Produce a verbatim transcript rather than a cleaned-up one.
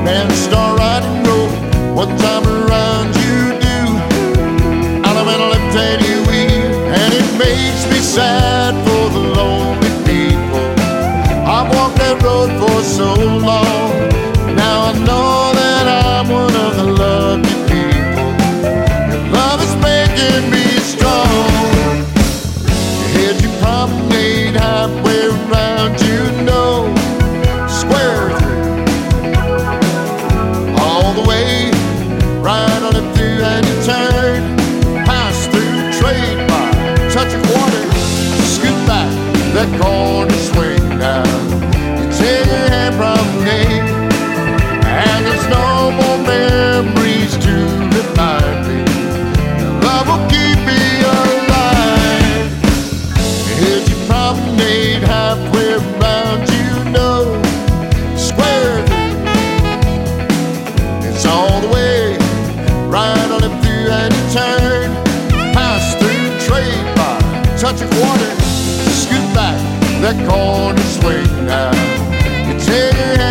and start riding road. One time around you do, out of a left-hand you wheel, and it makes me sad for the lonely people. I've walked that road for so long, now I know that I'm one of the lucky people. Your love is making me strong. You hit your promenade halfway around, you know, square through, all the way, right on it through, and you turn, pass through, trade by, touch of water, scoot back, that corner swing now. You take your hand promenade, and there's no more memories to remind me. Your love will keep me alive. You hit your promenade halfway around, you know, square through, it's all the way, right on it through, and you turn, pass through, trade by, touch of water, scoot back, that corner swing now. You take your